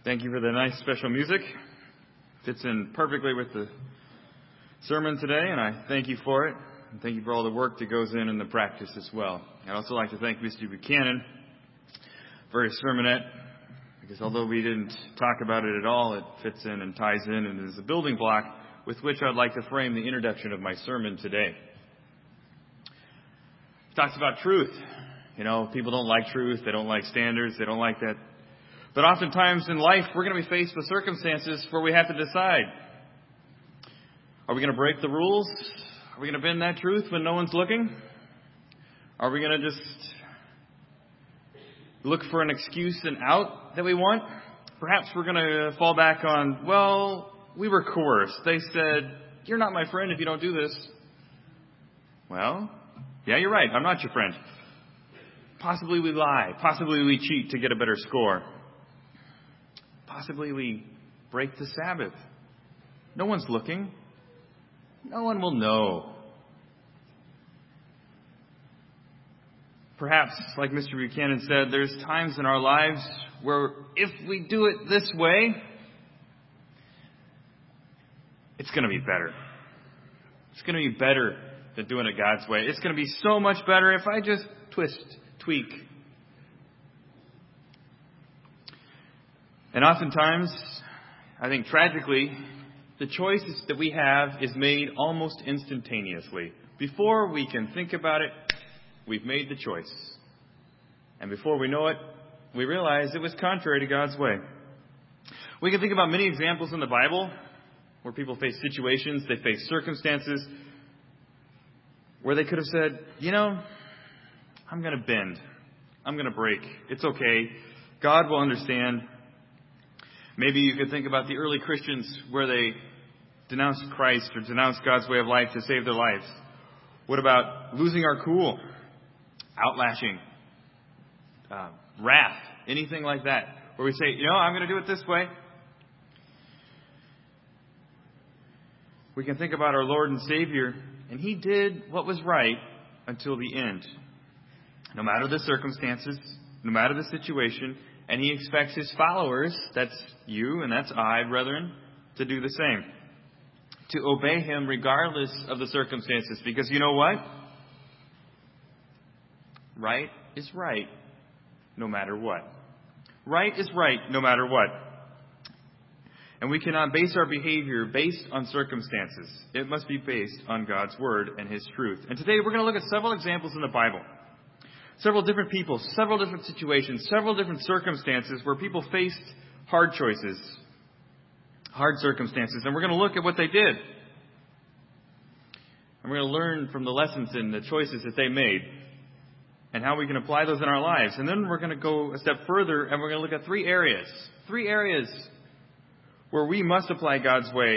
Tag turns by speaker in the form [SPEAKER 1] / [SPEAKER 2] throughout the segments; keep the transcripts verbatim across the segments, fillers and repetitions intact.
[SPEAKER 1] Thank you for the nice special music. Fits in perfectly with the sermon today, and I thank you for it. And thank you for all the work that goes in and the practice as well. I'd also like to thank Mister Buchanan for his sermonette, because although we didn't talk about it at all, it fits in and ties in and is a building block with which I'd like to frame the introduction of my sermon today. It talks about truth. You know, people don't like truth. They don't like standards. They don't like that. But oftentimes in life, we're going to be faced with circumstances where we have to decide. Are we going to break the rules? Are we going to bend that truth when no one's looking? Are we going to just look for an excuse and out that we want? Perhaps we're going to fall back on, well, we were coerced. They said, you're not my friend if you don't do this. Well, yeah, you're right. I'm not your friend. Possibly we lie. Possibly we cheat to get a better score. Possibly we break the Sabbath. No one's looking. No one will know. Perhaps, like Mister Buchanan said, there's times in our lives where if we do it this way, it's going to be better. It's going to be better than doing it God's way. It's going to be so much better if I just twist, tweak. And oftentimes, I think tragically, the choices that we have is made almost instantaneously. Before we can think about it, we've made the choice. And before we know it, we realize it was contrary to God's way. We can think about many examples in the Bible where people face situations, they face circumstances where they could have said, you know, I'm going to bend. I'm going to break. It's okay. God will understand. Maybe you could think about the early Christians where they denounced Christ or denounced God's way of life to save their lives. What about losing our cool, outlashing, uh, wrath, anything like that, where we say, you know, I'm going to do it this way. We can think about our Lord and Savior, and He did what was right until the end. No matter the circumstances, no matter the situation, and He expects His followers, that's you and that's I, brethren, to do the same. To obey Him regardless of the circumstances. Because you know what? Right is right no matter what. Right is right no matter what. And we cannot base our behavior based on circumstances. It must be based on God's Word and His truth. And today we're going to look at several examples in the Bible. Several different people, several different situations, several different circumstances where people faced hard choices, hard circumstances. And we're going to look at what they did. And we're going to learn from the lessons and the choices that they made and how we can apply those in our lives. And then we're going to go a step further and we're going to look at three areas. Three areas where we must apply God's way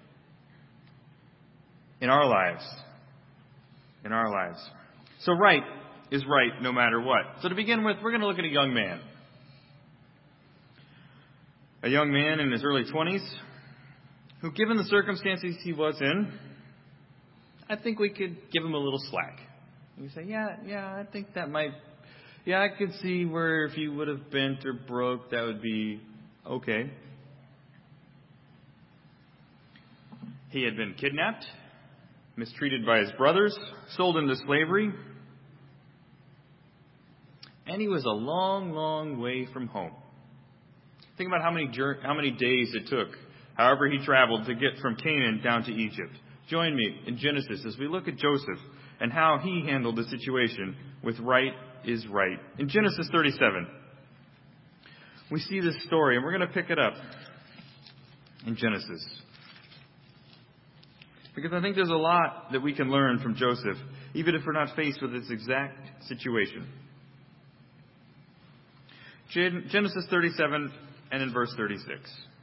[SPEAKER 1] in our lives. In our lives. So right is right no matter what. So to begin with, we're going to look at a young man. A young man in his early twenties who, given the circumstances he was in, I think we could give him a little slack. You say, yeah, yeah, I think that might, yeah, I could see where if he would have bent or broke, that would be okay. He had been kidnapped, mistreated by his brothers, sold into slavery, and he was a long, long way from home. Think about how many how many days it took, however he traveled, to get from Canaan down to Egypt. Join me in Genesis as we look at Joseph and how he handled the situation with right is right. In Genesis thirty-seven, we see this story, and we're going to pick it up in Genesis. Because I think there's a lot that we can learn from Joseph, even if we're not faced with this exact situation. Genesis thirty-seven and in verse thirty-six.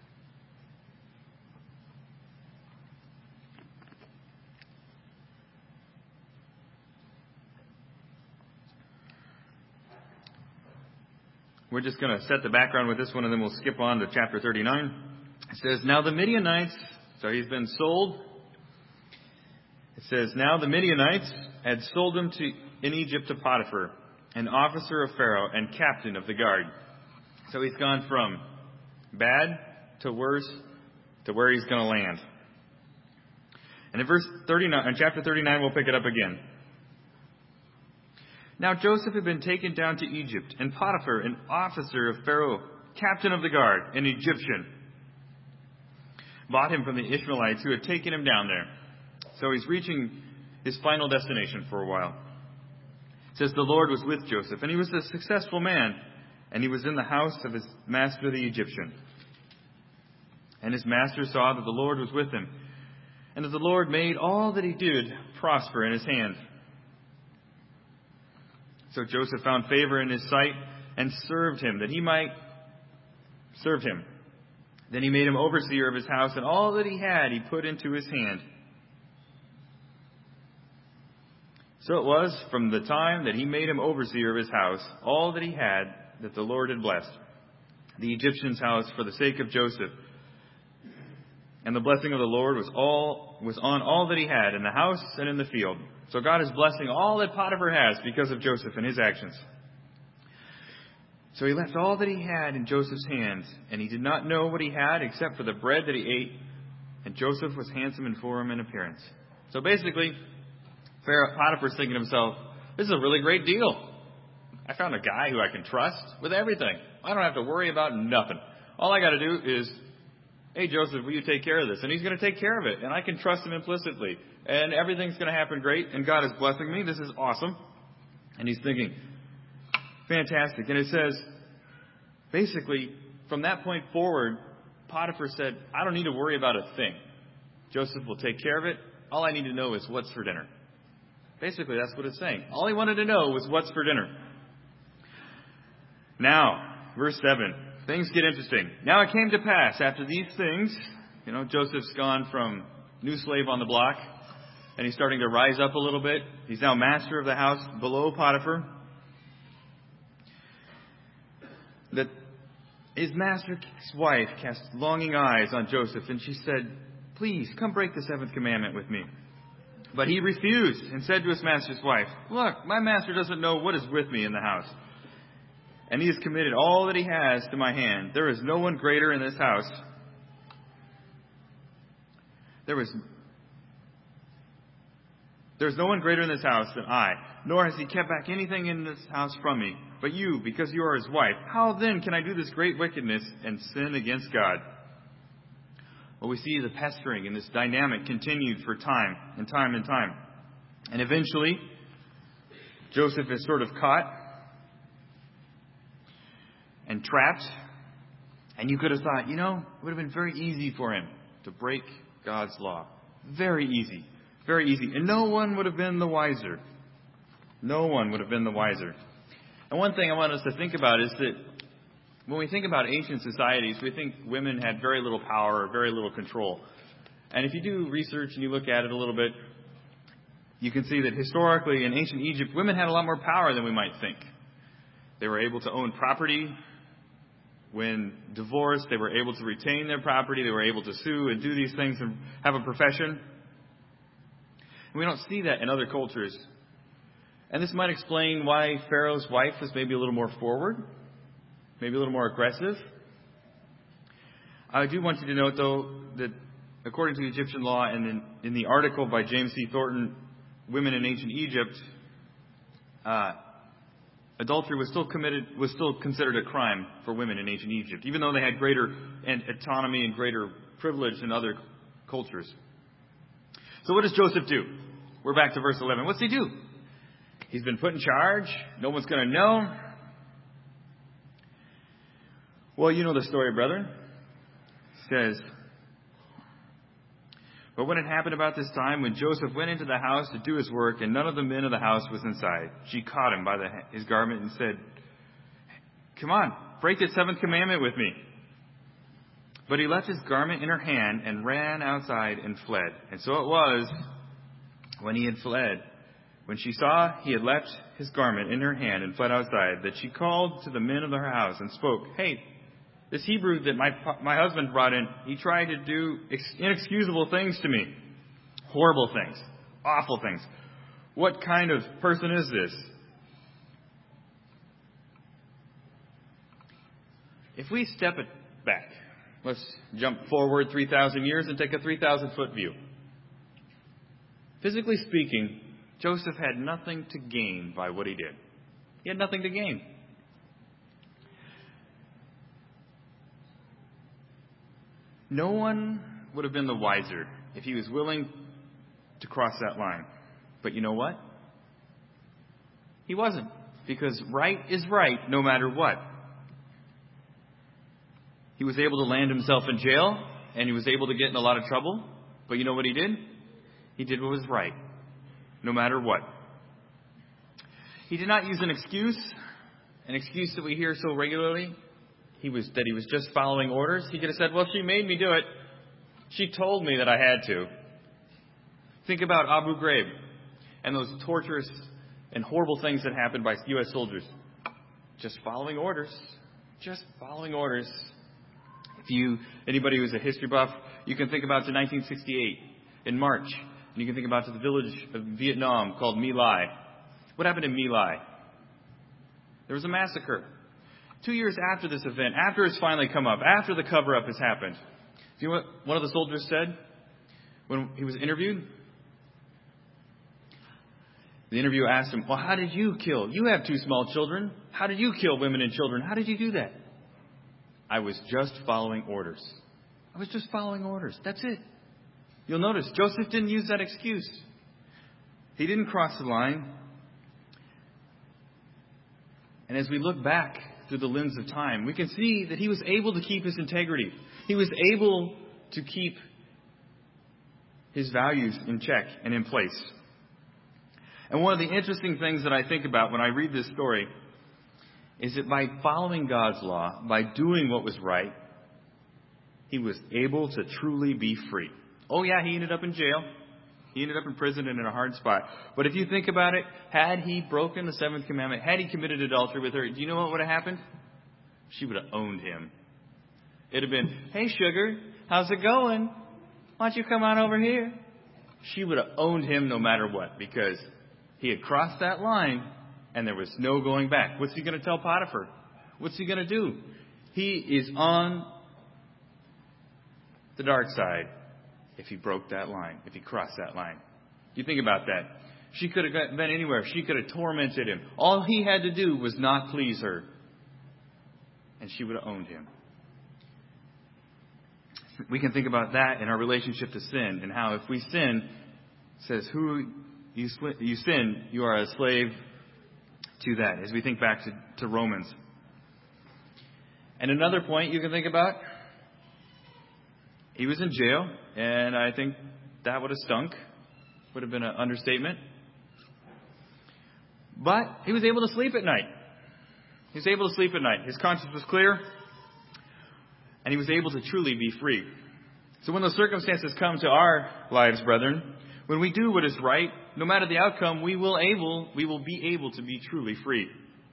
[SPEAKER 1] We're just going to set the background with this one and then we'll skip on to chapter thirty-nine. It says, now the Midianites, so he's been sold. It says, now the Midianites had sold him to in Egypt to Potiphar, an officer of Pharaoh and captain of the guard. So he's gone from Bad to worse to where he's going to land. And in verse thirty-nine, in chapter thirty-nine, we'll pick it up again. Now Joseph had been taken down to Egypt, and Potiphar, an officer of Pharaoh, captain of the guard, an Egyptian, bought him from the Ishmaelites who had taken him down there. So he's reaching his final destination for a while. It says the Lord was with Joseph, and he was a successful man, and he was in the house of his master the Egyptian. And his master saw that the Lord was with him, and that the Lord made all that he did prosper in his hand. So Joseph found favor in his sight and served him, that he might serve him. Then he made him overseer of his house, and all that he had he put into his hand. So it was from the time that he made him overseer of his house, all that he had, that the Lord had blessed the Egyptian's house for the sake of Joseph. And the blessing of the Lord was all was on all that he had in the house and in the field. So God is blessing all that Potiphar has because of Joseph and his actions. So he left all that he had in Joseph's hands, and he did not know what he had except for the bread that he ate. And Joseph was handsome and form in appearance. So basically, Pharaoh, Potiphar's thinking to himself, this is a really great deal. I found a guy who I can trust with everything. I don't have to worry about nothing. All I got to do is, hey, Joseph, will you take care of this? And he's going to take care of it. And I can trust him implicitly. And everything's going to happen great. And God is blessing me. This is awesome. And he's thinking, fantastic. And it says, basically, from that point forward, Potiphar said, I don't need to worry about a thing. Joseph will take care of it. All I need to know is what's for dinner. Basically, that's what it's saying. All he wanted to know was what's for dinner. Now, verse seven. Things get interesting. Now it came to pass after these things, you know, Joseph's gone from new slave on the block, and he's starting to rise up a little bit. He's now master of the house below Potiphar. That his master's wife cast longing eyes on Joseph, and she said, please, come break the seventh commandment with me. But he refused and said to his master's wife, look, my master doesn't know what is with me in the house, and he has committed all that he has to my hand. There is no one greater in this house. There was There is no one greater in this house than I, nor has he kept back anything in this house from me. But you, because you are his wife, how then can I do this great wickedness and sin against God? Well, we see the pestering and this dynamic continued for time and time and time. And eventually, Joseph is sort of caught and trapped. And you could have thought, you know, it would have been very easy for him to break God's law. Very easy. Very easy. And no one would have been the wiser. No one would have been the wiser. And one thing I want us to think about is that when we think about ancient societies, we think women had very little power or very little control. And if you do research and you look at it a little bit, you can see that historically in ancient Egypt, women had a lot more power than we might think. They were able to own property. When divorced, they were able to retain their property. They were able to sue and do these things and have a profession. And we don't see that in other cultures. And this might explain why Pharaoh's wife was maybe a little more forward, maybe a little more aggressive. I do want you to note, though, that according to Egyptian law and in, in the article by James C. Thornton, Women in Ancient Egypt, uh, adultery was still committed, was still considered a crime for women in ancient Egypt, even though they had greater autonomy and greater privilege than other cultures. So what does Joseph do? We're back to verse eleven. What's he do? He's been put in charge. No one's going to know. Well, you know the story, brethren. It says, but when it happened about this time, when Joseph went into the house to do his work, and none of the men of the house was inside, she caught him by the, his garment and said, come on, break the seventh commandment with me. But he left his garment in her hand and ran outside and fled. And so it was, when he had fled, when she saw he had left his garment in her hand and fled outside, that she called to the men of her house and spoke, hey, this Hebrew that my my husband brought in, he tried to do inexcusable things to me. Horrible things. Awful things. What kind of person is this? If we step it back Let's jump forward three thousand years and take a three thousand foot view. Physically speaking, Joseph had nothing to gain by what he did. He had nothing to gain. No one would have been the wiser if he was willing to cross that line. But you know what? He wasn't. Because right is right no matter what. He was able to land himself in jail, and he was able to get in a lot of trouble. But you know what he did? He did what was right, no matter what. He did not use an excuse, an excuse that we hear so regularly. He was that he was just following orders. He could have said, well, she made me do it. She told me that I had to. Think about Abu Ghraib and those torturous and horrible things that happened by U S soldiers. Just following orders. Just following orders. If you, anybody who's a history buff, you can think about to nineteen sixty-eight in March. And you can think about to the village of Vietnam called My Lai. What happened in My Lai? There was a massacre. Two years after this event, after it's finally come up, after the cover-up has happened, do you know what one of the soldiers said when he was interviewed? The interviewer asked him, well, how did you kill? You have two small children. How did you kill women and children? How did you do that? I was just following orders. I was just following orders. That's it. You'll notice Joseph didn't use that excuse. He didn't cross the line. And as we look back through the lens of time, we can see that he was able to keep his integrity. He was able to keep his values in check and in place. And one of the interesting things that I think about when I read this story is that by following God's law, by doing what was right, he was able to truly be free. Oh yeah, he ended up in jail. He ended up in prison and in a hard spot. But if you think about it, had he broken the seventh commandment, had he committed adultery with her, do you know what would have happened? She would have owned him. It'd have been, hey sugar, how's it going? Why don't you come on over here? She would have owned him no matter what, because he had crossed that line and there was no going back. What's he going to tell Potiphar? What's he going to do? He is on the dark side if he broke that line, if he crossed that line. You think about that. She could have been anywhere. She could have tormented him. All he had to do was not please her. And she would have owned him. We can think about that in our relationship to sin, and how if we sin, it says, who you, you sin, you are a slave to that, as we think back to, to Romans. And another point you can think about, he was in jail, and I think that would have stunk. Would have been an understatement. But he was able to sleep at night. He was able to sleep at night. His conscience was clear, and he was able to truly be free. So when those circumstances come to our lives, brethren, when we do what is right, no matter the outcome, we will able we will be able to be truly free.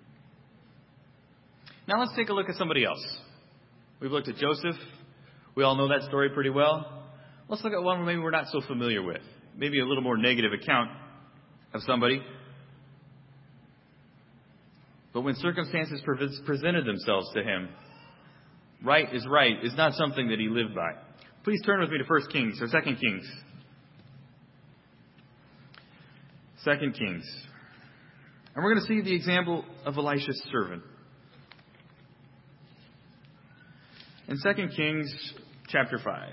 [SPEAKER 1] Now let's take a look at somebody else. We've looked at Joseph. We all know that story pretty well. Let's look at one maybe we're not so familiar with. Maybe a little more negative account of somebody. But when circumstances pre- presented themselves to him, right is right is not something that he lived by. Please turn with me to First Kings or Second Kings. Second Kings. And we're going to see the example of Elisha's servant. In Second Kings chapter five.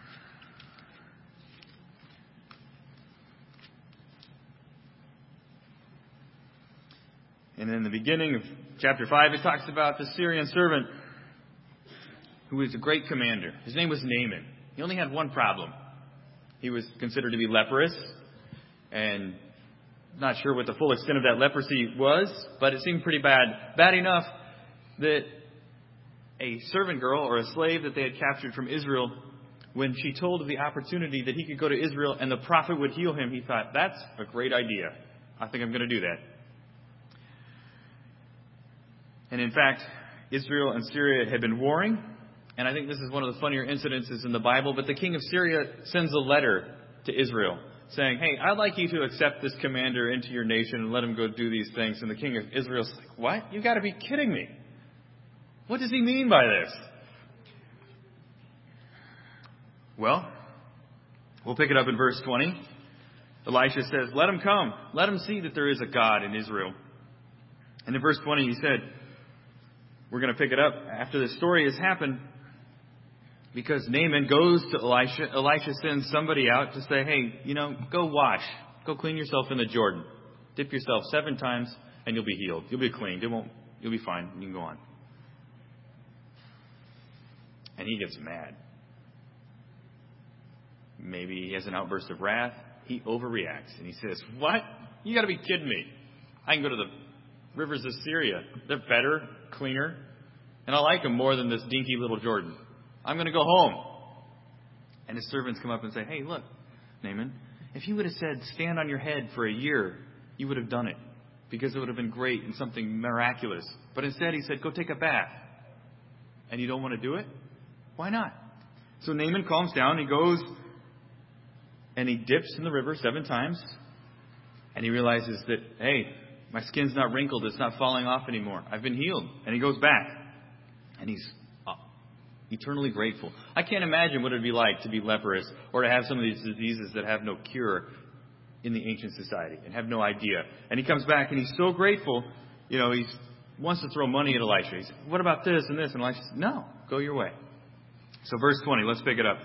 [SPEAKER 1] And in the beginning of chapter five, it talks about the Syrian servant who was a great commander. His name was Naaman. He only had one problem. He was considered to be leprous, and not sure what the full extent of that leprosy was, but it seemed pretty bad. Bad enough that a servant girl or a slave that they had captured from Israel, when she told of the opportunity that he could go to Israel and the prophet would heal him, he thought, that's a great idea. I think I'm going to do that. And in fact, Israel and Syria had been warring. And I think this is one of the funnier incidences in the Bible. But the king of Syria sends a letter to Israel saying, hey, I'd like you to accept this commander into your nation and let him go do these things. And the king of Israel's like, what? You got to be kidding me. What does he mean by this? Well, we'll pick it up in verse twenty. Elisha says, let him come. Let him see that there is a God in Israel. And in verse twenty he said, we're going to pick it up after this story has happened, because Naaman goes to Elisha. Elisha sends somebody out to say, hey, you know, go wash. Go clean yourself in the Jordan. Dip yourself seven times and you'll be healed. You'll be cleaned. It won't, you'll be fine. You can go on. And he gets mad. Maybe he has an outburst of wrath. He overreacts and he says, what? You got to be kidding me. I can go to the rivers of Syria. They're better, cleaner, and I like them more than this dinky little Jordan. I'm going to go home. And his servants come up and say, hey, look, Naaman, if you would have said, stand on your head for a year, you would have done it, because it would have been great and something miraculous. But instead he said, go take a bath. And you don't want to do it? Why not? So Naaman calms down. He goes and he dips in the river seven times. And he realizes that, hey, my skin's not wrinkled. It's not falling off anymore. I've been healed. And he goes back. And he's eternally grateful. I can't imagine what it would be like to be leprous or to have some of these diseases that have no cure in the ancient society and have no idea. And he comes back and he's so grateful. You know, he wants to throw money at Elisha. He says, what about this and this? And Elisha says, no, go your way. So verse twenty, let's pick it up.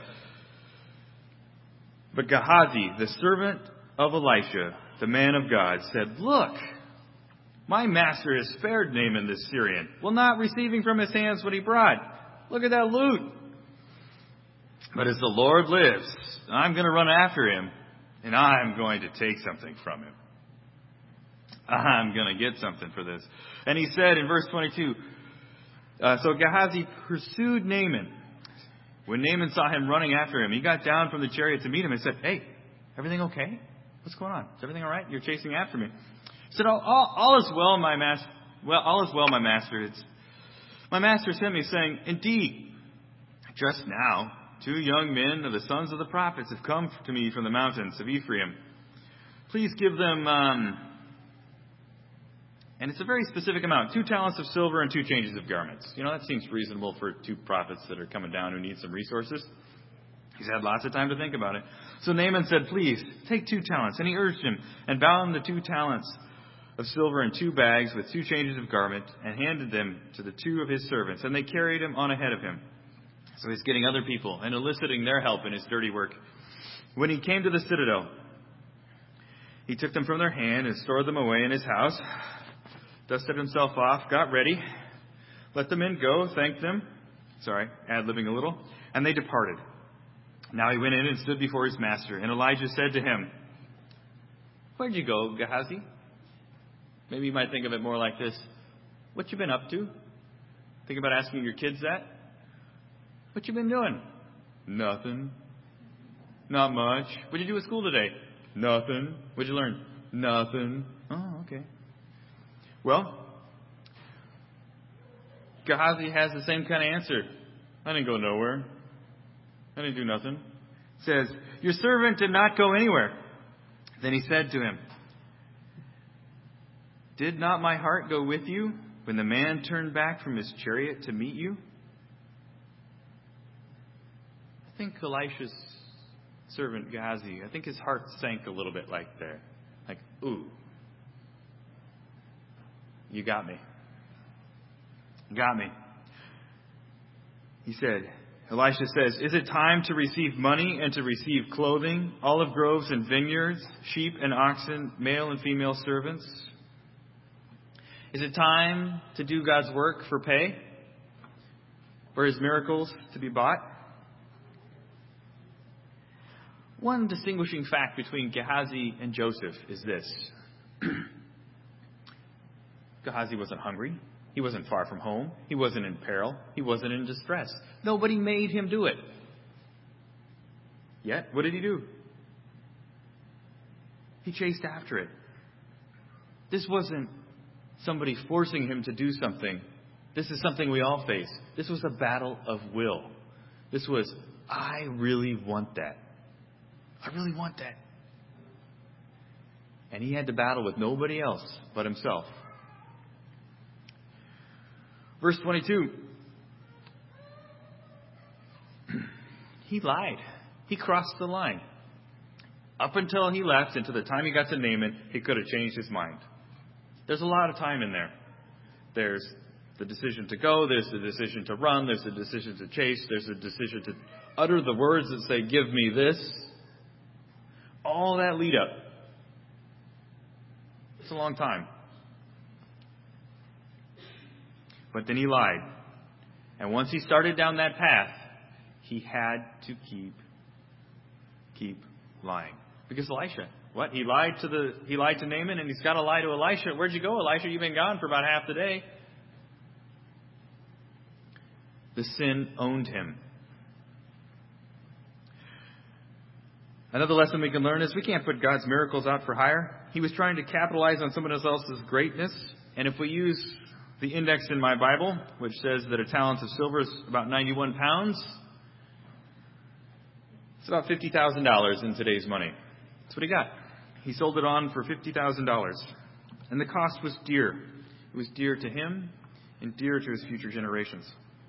[SPEAKER 1] But Gehazi, the servant of Elisha, the man of God, said, look, my master has spared Naaman the Syrian, while not receiving from his hands what he brought. Look at that loot. But as the Lord lives, I'm going to run after him, and I'm going to take something from him. I'm going to get something for this. And he said in verse twenty-two, uh, so Gehazi pursued Naaman. When Naaman saw him running after him, he got down from the chariot to meet him and said, hey, everything okay? What's going on? Is everything all right? You're chasing after me. He said, all, all, all is well, my master. Well, all is well, my master. It's, my master sent me saying, indeed, just now, two young men of the sons of the prophets have come to me from the mountains of Ephraim. Please give them, um, and it's a very specific amount, two talents of silver and two changes of garments. You know, that seems reasonable for two prophets that are coming down who need some resources. He's had lots of time to think about it. So Naaman said, please, take two talents. And he urged him and bound the two talents of silver in two bags with two changes of garment and handed them to the two of his servants. And they carried him on ahead of him. So he's getting other people and eliciting their help in his dirty work. When he came to the citadel, he took them from their hand and stored them away in his house, dusted himself off, got ready, let the men go, thanked them. Sorry, ad-libbing a little. And they departed. Now he went in and stood before his master. And Elijah said to him, where'd you go, Gehazi? Maybe you might think of it more like this. What you been up to? Think about asking your kids that. What you been doing? Nothing. Not much. What'd you do at school today? Nothing. What'd you learn? Nothing. Oh, okay. Well, Gehazi has the same kind of answer. I didn't go nowhere. I didn't do nothing. It says, your servant did not go anywhere. Then he said to him, did not my heart go with you when the man turned back from his chariot to meet you? I think Elisha's servant Gehazi, I think his heart sank a little bit like there. Like, ooh, you got me. Got me. He said, Elisha says, is it time to receive money and to receive clothing, olive groves and vineyards, sheep and oxen, male and female servants? Is it time to do God's work for pay? For his miracles to be bought? One distinguishing fact between Gehazi and Joseph is this. Gehazi wasn't hungry. He wasn't far from home. He wasn't in peril. He wasn't in distress. Nobody made him do it. Yet, what did he do? He chased after it. This wasn't somebody forcing him to do something. This is something we all face. This was a battle of will. This was, I really want that. I really want that. And he had to battle with nobody else but himself. Verse twenty-two. He lied. He crossed the line. Up until he left and to the time he got to Naaman, he could have changed his mind. There's a lot of time in there. There's the decision to go. There's the decision to run. There's the decision to chase. There's the decision to utter the words that say, give me this. All that lead up. It's a long time. But then he lied. And once he started down that path, he had to keep, keep lying. Because Elisha, what? He lied to the he lied to Naaman, and he's got to lie to Elisha. Where'd you go, Elisha? You've been gone for about half the day. The sin owned him. Another lesson we can learn is we can't put God's miracles out for hire. He was trying to capitalize on someone else's greatness. And if we use the index in my Bible, which says that a talent of silver is about ninety-one pounds, it's about fifty thousand dollars in today's money. That's what he got. He sold it on for fifty thousand dollars. And the cost was dear. It was dear to him and dear to his future generations.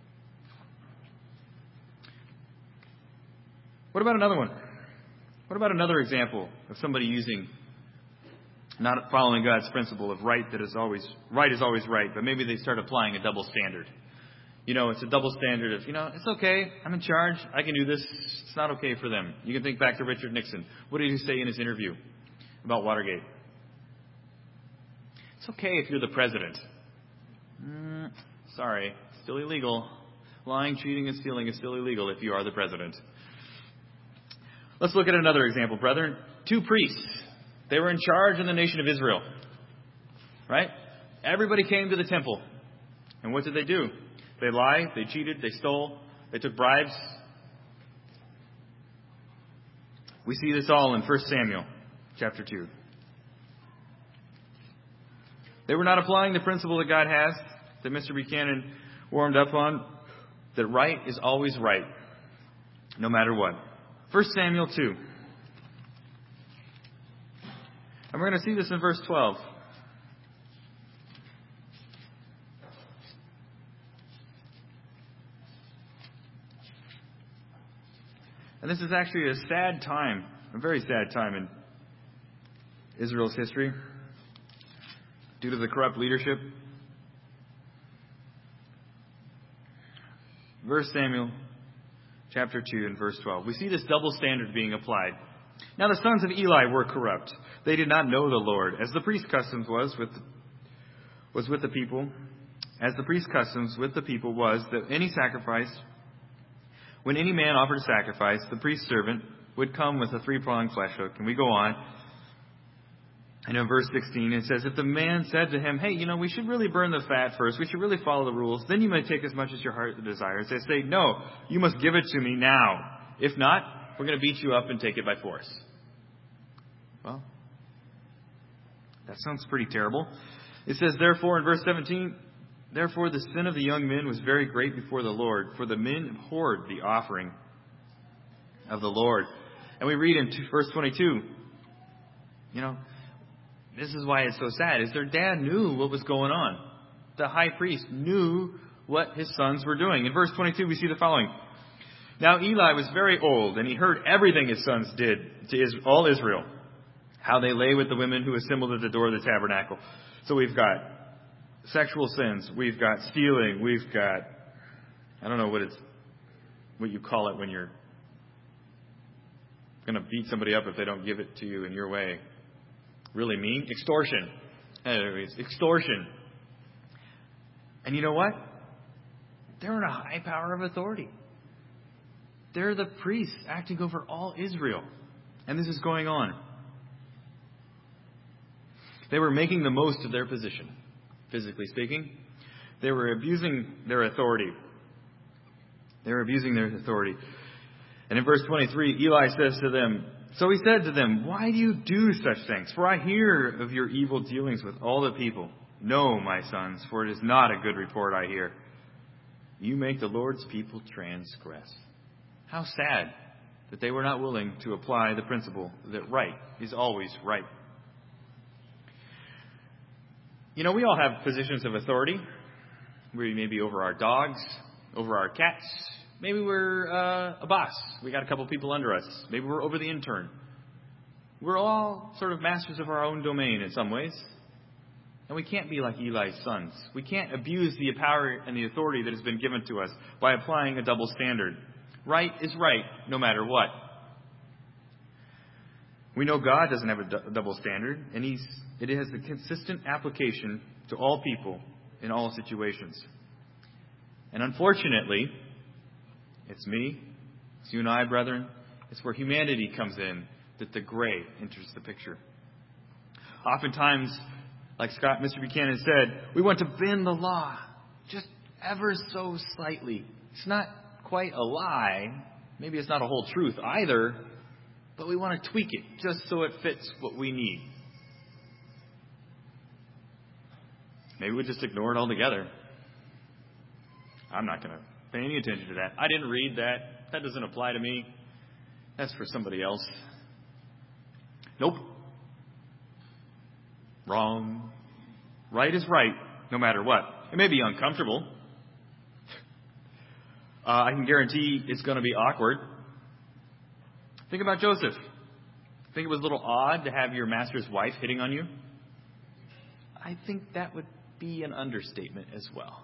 [SPEAKER 1] What about another one? What about another example of somebody using, not following God's principle of right that is always, right is always right, but maybe they start applying a double standard. You know, it's a double standard of, you know, it's okay, I'm in charge, I can do this, it's not okay for them. You can think back to Richard Nixon. What did he say in his interview about Watergate? It's okay if you're the president. Mm, sorry, still illegal. Lying, cheating, and stealing is still illegal if you are the president. Let's look at another example, brethren. Two priests. They were in charge in the nation of Israel. Right? Everybody came to the temple. And what did they do? They lied, they cheated, they stole, they took bribes. We see this all in First Samuel chapter two. They were not applying the principle that God has, that Mister Buchanan warmed up on, that right is always right, no matter what. First Samuel two. And we're going to see this in verse twelve. And this is actually a sad time, a very sad time in Israel's history due to the corrupt leadership. First Samuel chapter two and verse twelve. We see this double standard being applied. Now the sons of Eli were corrupt. They did not know the Lord, as the priest's customs was with was with the people, as the priest's customs with the people was that any sacrifice, when any man offered a sacrifice, the priest's servant would come with a three-pronged flesh hook. And we go on. And in verse sixteen, it says, if the man said to him, hey, you know, we should really burn the fat first. We should really follow the rules. Then you may take as much as your heart desires. They say, no, you must give it to me now. If not, we're going to beat you up and take it by force. Well, that sounds pretty terrible. It says, therefore, in verse seventeen, therefore the sin of the young men was very great before the Lord, for the men abhorred the offering of the Lord. And we read in verse twenty-two, you know, this is why it's so sad, is their dad knew what was going on. The high priest knew what his sons were doing. In verse twenty-two, we see the following. Now Eli was very old, and he heard everything his sons did to all Israel, how they lay with the women who assembled at the door of the tabernacle. So we've got sexual sins, we've got stealing, we've got, I don't know what it's, what you call it when you're going to beat somebody up if they don't give it to you in your way. Really mean? Extortion. Anyways, extortion. And you know what? They're in a high power of authority. They're the priests acting over all Israel. And this is going on. They were making the most of their position, physically speaking. They were abusing their authority. They were abusing their authority. And in verse twenty-three, Eli says to them, so he said to them, why do you do such things? For I hear of your evil dealings with all the people. No, my sons, for it is not a good report I hear. You make the Lord's people transgress. How sad that they were not willing to apply the principle that right is always right. You know, we all have positions of authority. We may be over our dogs, over our cats, Maybe we're uh, a boss. We got a couple people under us. Maybe we're over the intern. We're all sort of masters of our own domain in some ways. And we can't be like Eli's sons. We can't abuse the power and the authority that has been given to us by applying a double standard. Right is right, no matter what. We know God doesn't have a du- double standard, and he's, it has a consistent application to all people in all situations. And unfortunately, it's me, it's you and I, brethren, it's where humanity comes in that the gray enters the picture. Oftentimes, like Scott, Mister Buchanan said, we want to bend the law just ever so slightly. It's not quite a lie. Maybe it's not a whole truth either, but we want to tweak it just so it fits what we need. Maybe we just ignore it altogether. I'm not going to pay any attention to that. I didn't read that. That doesn't apply to me. That's for somebody else. Nope. Wrong. Right is right, no matter what. It may be uncomfortable. Uh, I can guarantee it's going to be awkward. Think about Joseph. Think it was a little odd to have your master's wife hitting on you? I think that would be an understatement as well.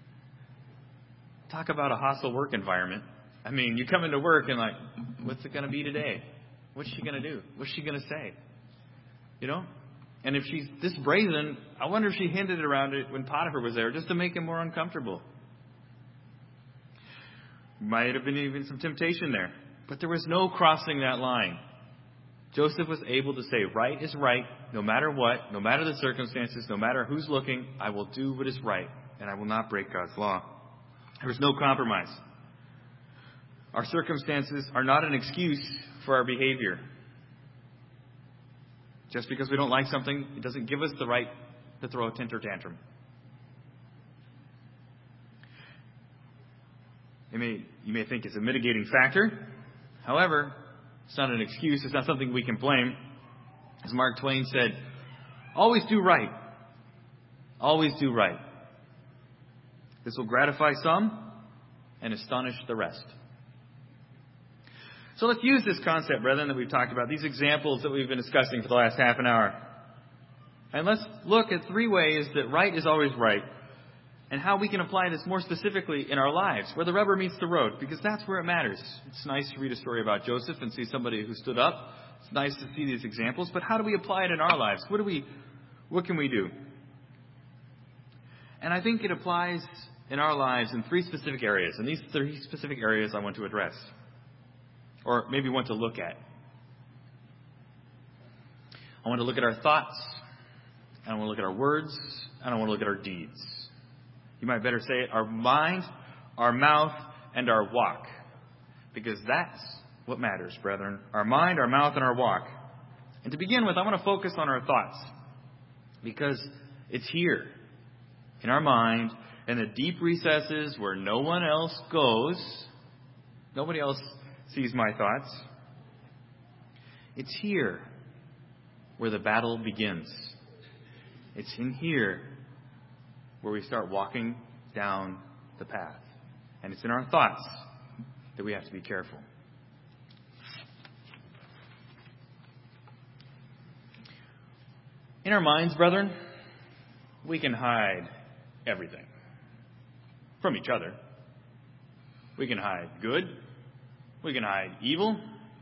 [SPEAKER 1] Talk about a hostile work environment. I mean, you come into work and like, what's it going to be today? What's she going to do? What's she going to say? You know? And if she's this brazen, I wonder if she hinted around it when Potiphar was there just to make him more uncomfortable. Might have been even some temptation there. But there was no crossing that line. Joseph was able to say, right is right, no matter what, no matter the circumstances, no matter who's looking, I will do what is right, and I will not break God's law. There was no compromise. Our circumstances are not an excuse for our behavior. Just because we don't like something, it doesn't give us the right to throw a temper tantrum. You may, you may think it's a mitigating factor. However, it's not an excuse. It's not something we can blame. As Mark Twain said, always do right. Always do right. This will gratify some and astonish the rest. So let's use this concept, brethren, that we've talked about, these examples that we've been discussing for the last half an hour. And let's look at three ways that right is always right, and how we can apply this more specifically in our lives, where the rubber meets the road, because that's where it matters. It's nice to read a story about Joseph and see somebody who stood up. It's nice to see these examples, but how do we apply it in our lives? What do we, what can we do? And I think it applies in our lives in three specific areas, and these three specific areas I want to address, or maybe want to look at. I want to look at our thoughts, and I want to look at our words, and I want to look at our deeds. You might better say it, our mind, our mouth, and our walk. Because that's what matters, brethren. Our mind, our mouth, and our walk. And to begin with, I want to focus on our thoughts. Because it's here, in our mind, in the deep recesses where no one else goes. Nobody else sees my thoughts. It's here where the battle begins. It's in here where we start walking down the path. And it's in our thoughts that we have to be careful. In our minds, brethren, we can hide everything from each other. We can hide good. We can hide evil.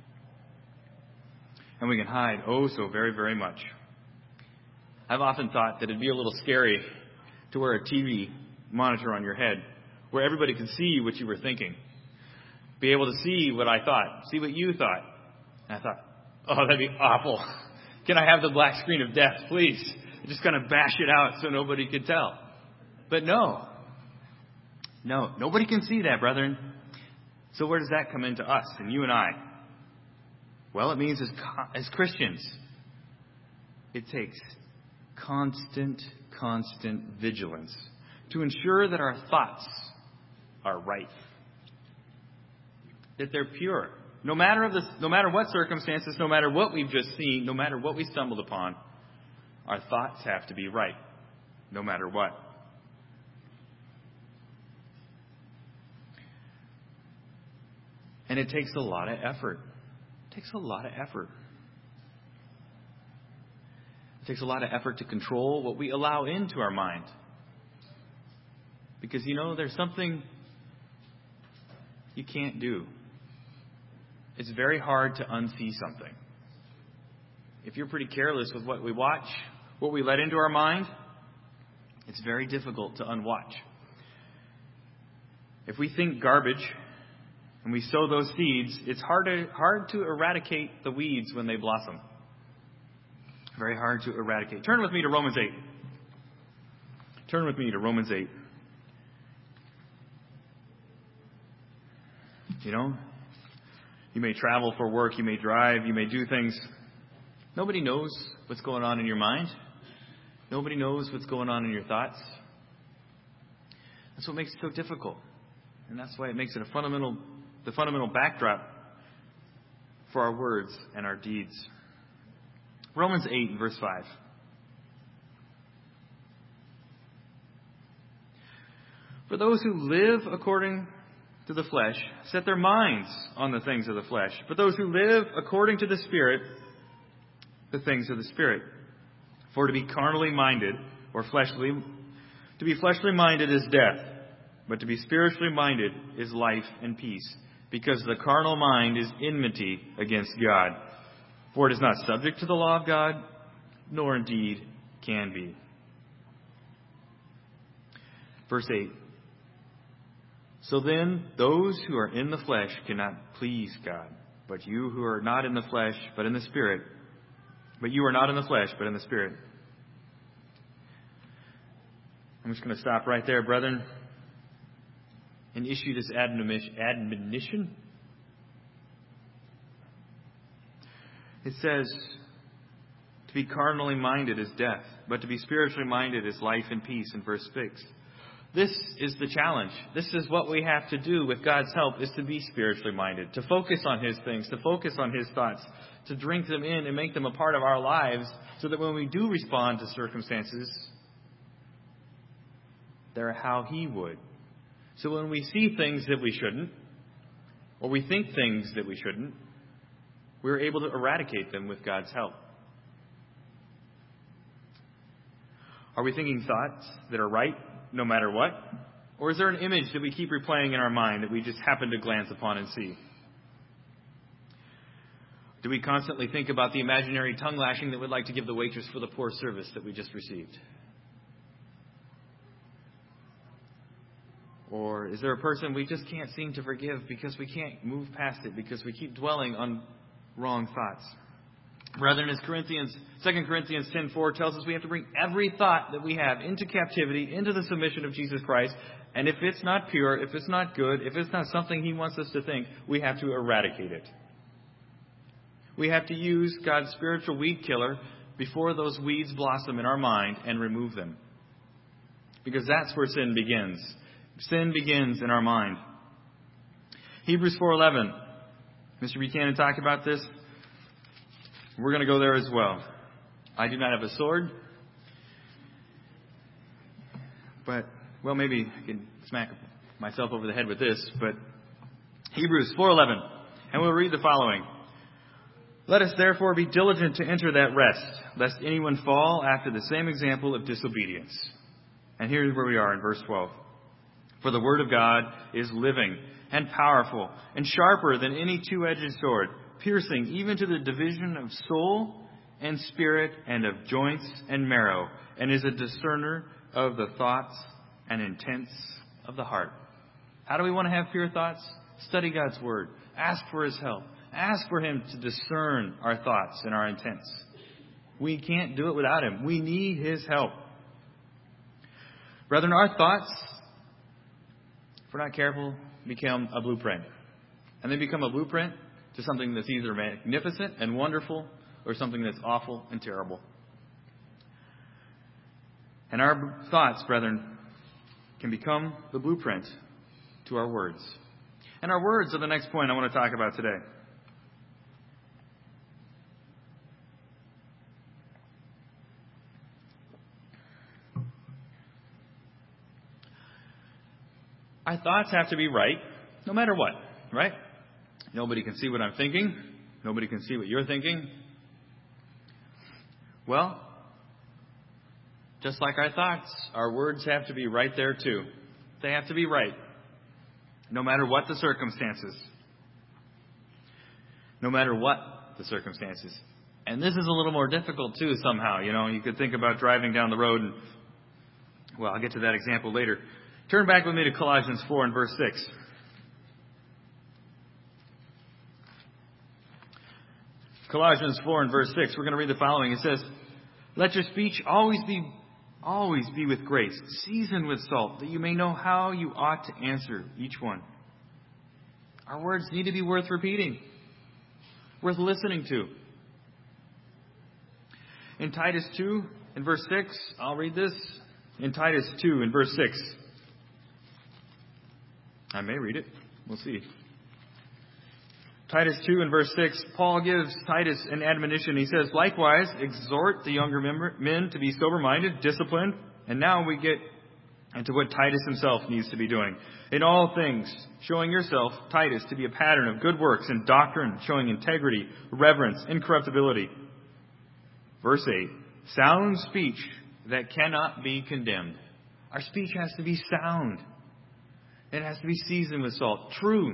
[SPEAKER 1] And we can hide oh so very, very much. I've often thought that it'd be a little scary to wear a T V monitor on your head where everybody can see what you were thinking. Be able to see what I thought. See what you thought. And I thought, oh, that'd be awful. Can I have the black screen of death, please? Just kind of bash it out so nobody could tell. But no. No, nobody can see that, brethren. So where does that come into us and you and I? Well, it means as, as Christians, it takes constant, constant vigilance to ensure that our thoughts are right. That they're pure. No matter of the, no matter what circumstances, no matter what we've just seen, no matter what we stumbled upon, our thoughts have to be right, no matter what. And it takes a lot of effort. It takes a lot of effort. It takes a lot of effort to control what we allow into our mind. Because, you know, there's something you can't do. It's very hard to unsee something. If you're pretty careless with what we watch, what we let into our mind, it's very difficult to unwatch. If we think garbage and we sow those seeds, it's hard to, hard to eradicate the weeds when they blossom. Very hard to eradicate. Turn with me to Romans eight. Turn with me to Romans eight. You know, you may travel for work, you may drive, you may do things. Nobody knows what's going on in your mind. Nobody knows what's going on in your thoughts. That's what makes it so difficult. And that's why it makes it a fundamental, the fundamental backdrop for our words and our deeds. Romans eight, verse five. For those who live according to the flesh set their minds on the things of the flesh. But those who live according to the Spirit, the things of the Spirit. For to be carnally minded, or fleshly, to be fleshly minded is death, but to be spiritually minded is life and peace. Because the carnal mind is enmity against God. For it is not subject to the law of God, nor indeed can be. Verse eight. So then, those who are in the flesh cannot please God. But you who are not in the flesh, but in the Spirit. But you are not in the flesh, but in the Spirit. I'm just going to stop right there, brethren, and issue this admonition. It says, to be carnally minded is death, but to be spiritually minded is life and peace in verse six. This is the challenge. This is what we have to do with God's help, is to be spiritually minded, to focus on His things, to focus on His thoughts, to drink them in and make them a part of our lives so that when we do respond to circumstances, they're how He would. So when we see things that we shouldn't, or we think things that we shouldn't, we're able to eradicate them with God's help. Are we thinking thoughts that are right no matter what? Or is there an image that we keep replaying in our mind that we just happen to glance upon and see? Do we constantly think about the imaginary tongue lashing that we'd like to give the waitress for the poor service that we just received? Or is there a person we just can't seem to forgive because we can't move past it, because we keep dwelling on wrong thoughts? Brethren, as Corinthians, Second Corinthians ten four tells us, we have to bring every thought that we have into captivity, into the submission of Jesus Christ. And if it's not pure, if it's not good, if it's not something He wants us to think, we have to eradicate it. We have to use God's spiritual weed killer before those weeds blossom in our mind and remove them. Because that's where sin begins. Sin begins in our mind. Hebrews four eleven. Mister Buchanan talked about this. We're going to go there as well. I do not have a sword. But, well, maybe I can smack myself over the head with this. But Hebrews four eleven. And we'll read the following. Let us therefore be diligent to enter that rest, lest anyone fall after the same example of disobedience. And here's where we are in verse twelve. For the word of God is living and powerful and sharper than any two-edged sword, piercing even to the division of soul and spirit and of joints and marrow, and is a discerner of the thoughts and intents of the heart. How do we want to have pure thoughts? Study God's word. Ask for His help. Ask for Him to discern our thoughts and our intents. We can't do it without Him. We need His help. Brethren, our thoughts, if we're not careful, become a blueprint. And they become a blueprint to something that's either magnificent and wonderful or something that's awful and terrible. And our thoughts, brethren, can become the blueprint to our words. And our words are the next point I want to talk about today. Our thoughts have to be right, no matter what, right? Nobody can see what I'm thinking. Nobody can see what you're thinking. Well, just like our thoughts, our words have to be right there too. They have to be right, no matter what the circumstances. No matter what the circumstances. And this is a little more difficult too somehow. You know, you could think about driving down the road and, well, I'll get to that example later. Turn back with me to Colossians four and verse six. Colossians four and verse six, we're going to read the following. It says, "Let your speech always be always be with grace, seasoned with salt, that you may know how you ought to answer each one." Our words need to be worth repeating, worth listening to. In Titus two and verse six, I'll read this. In Titus two and verse six. I may read it. We'll see. Titus two and verse six, Paul gives Titus an admonition. He says, "Likewise, exhort the younger men to be sober-minded, disciplined." And now we get into what Titus himself needs to be doing. "In all things, showing yourself, Titus, to be a pattern of good works and doctrine, showing integrity, reverence, incorruptibility." Verse eight, "Sound speech that cannot be condemned." Our speech has to be sound. It has to be seasoned with salt. True.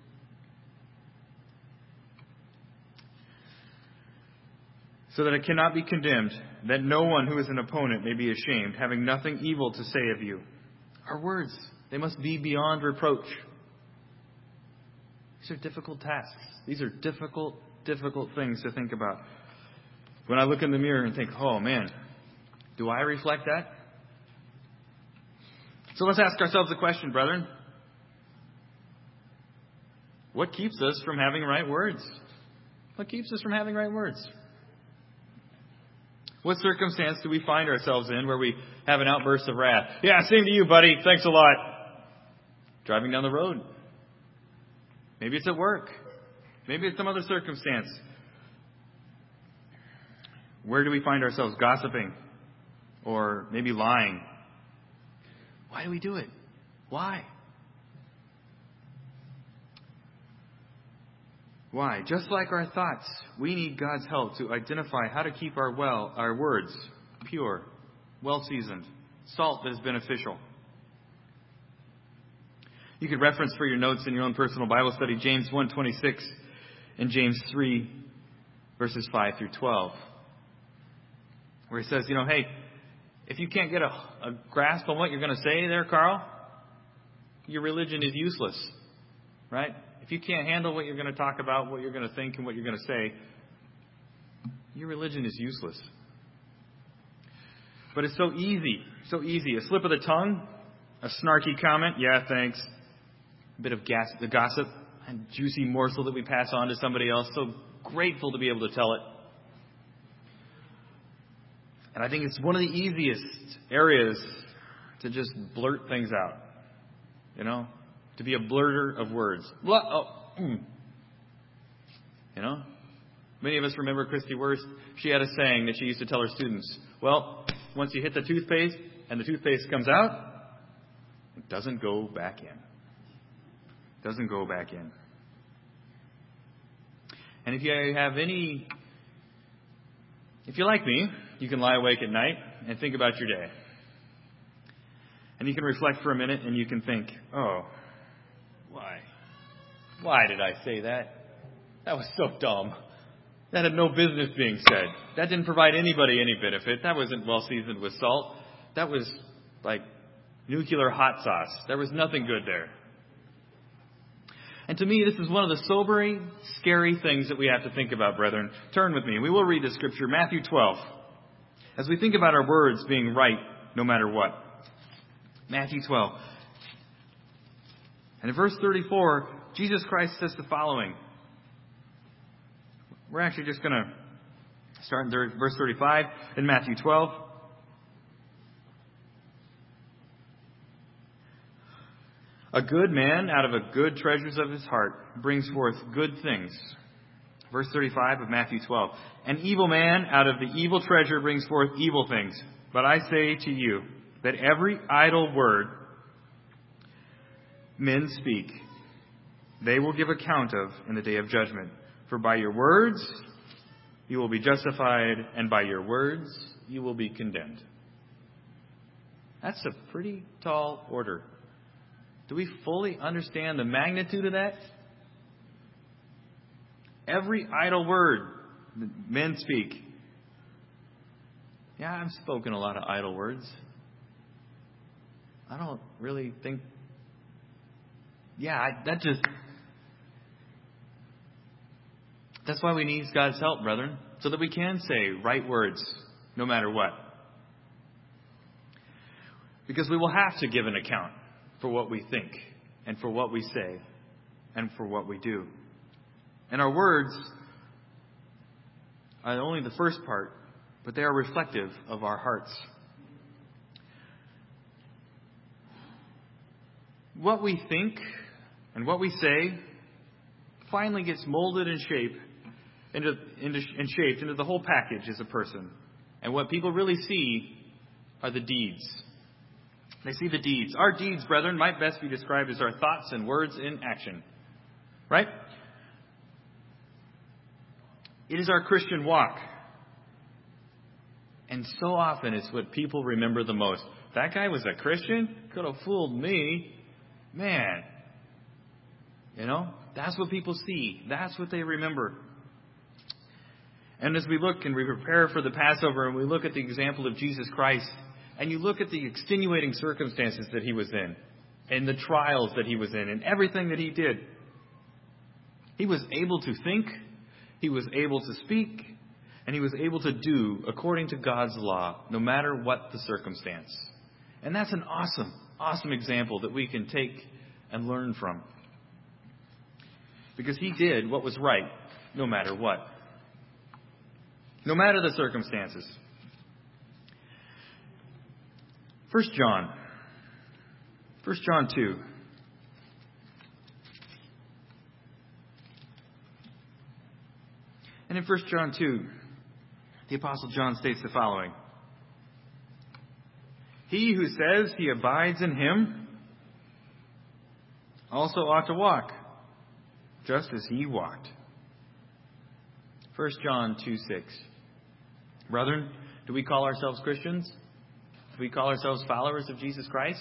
[SPEAKER 1] So that it cannot be condemned, that no one who is an opponent may be ashamed, having nothing evil to say of you. Our words, they must be beyond reproach. These are difficult tasks. These are difficult, difficult things to think about. When I look in the mirror and think, oh man, do I reflect that? So let's ask ourselves a question, brethren. What keeps us from having right words? What keeps us from having right words? What circumstance do we find ourselves in where we have an outburst of wrath? Yeah, same to you, buddy. Thanks a lot. Driving down the road. Maybe it's at work. Maybe it's some other circumstance. Where do we find ourselves gossiping? Or maybe lying? Why do we do it? Why? Why? Just like our thoughts, we need God's help to identify how to keep our well, our words pure, well-seasoned, salt that is beneficial. You could reference for your notes in your own personal Bible study James one twenty-six and James three, verses five through twelve, where he says, you know, hey, if you can't get a, a grasp on what you're going to say there, Carl, your religion is useless, right? If you can't handle what you're going to talk about, what you're going to think, and what you're going to say, your religion is useless. But it's so easy, so easy. A slip of the tongue, a snarky comment, yeah, thanks. A bit of gas, the gossip, and juicy morsel that we pass on to somebody else. So grateful to be able to tell it. And I think it's one of the easiest areas to just blurt things out. You know? To be a blurter of words. Blah, oh, mm. You know? Many of us remember Christy Wurst. She had a saying that she used to tell her students. Well, once you hit the toothpaste and the toothpaste comes out, it doesn't go back in. It doesn't go back in. And if you have any... If you're like me, you can lie awake at night and think about your day. And you can reflect for a minute and you can think, oh... Why? Why did I say that? That was so dumb. That had no business being said. That didn't provide anybody any benefit. That wasn't well seasoned with salt. That was like nuclear hot sauce. There was nothing good there. And to me, this is one of the sobering, scary things that we have to think about, brethren. Turn with me. We will read the scripture, Matthew twelve. As we think about our words being right no matter what. Matthew twelve. And in verse thirty-four, Jesus Christ says the following. We're actually just going to start in verse thirty-five in Matthew twelve. A good man out of the good treasures of his heart brings forth good things. Verse thirty-five of Matthew twelve. An evil man out of the evil treasure brings forth evil things. But I say to you that every idle word men speak, they will give account of in the day of judgment. For by your words you will be justified, and by your words you will be condemned. That's a pretty tall order. Do we fully understand the magnitude of that? Every idle word that men speak. Yeah, I've spoken a lot of idle words. I don't really think... Yeah, I, that just... That's why we need God's help, brethren, so that we can say right words no matter what. Because we will have to give an account for what we think and for what we say and for what we do. And our words are only the first part, but they are reflective of our hearts. What we think and what we say finally gets molded and shaped into, into and shaped into the whole package as a person. And what people really see are the deeds. They see the deeds. Our deeds, brethren, might best be described as our thoughts and words in action. Right? It is our Christian walk. And so often it's what people remember the most. That guy was a Christian? Could have fooled me. Man. You know, that's what people see. That's what they remember. And as we look and we prepare for the Passover and we look at the example of Jesus Christ, and you look at the extenuating circumstances that he was in, and the trials that he was in, and everything that he did, he was able to think, he was able to speak, and he was able to do according to God's law, no matter what the circumstance. And that's an awesome, awesome example that we can take and learn from. Because he did what was right, no matter what. No matter the circumstances. First John. First John two. And in First John two, the Apostle John states the following. He who says he abides in him also ought to walk, just as he walked. First John two six. Brethren, do we call ourselves Christians? Do we call ourselves followers of Jesus Christ?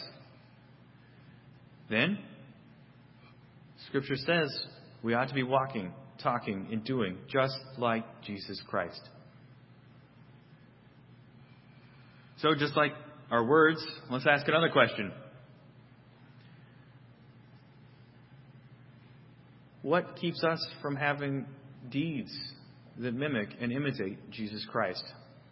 [SPEAKER 1] Then, Scripture says we ought to be walking, talking, and doing just like Jesus Christ. So just like our words, let's ask another question. What keeps us from having deeds that mimic and imitate Jesus Christ?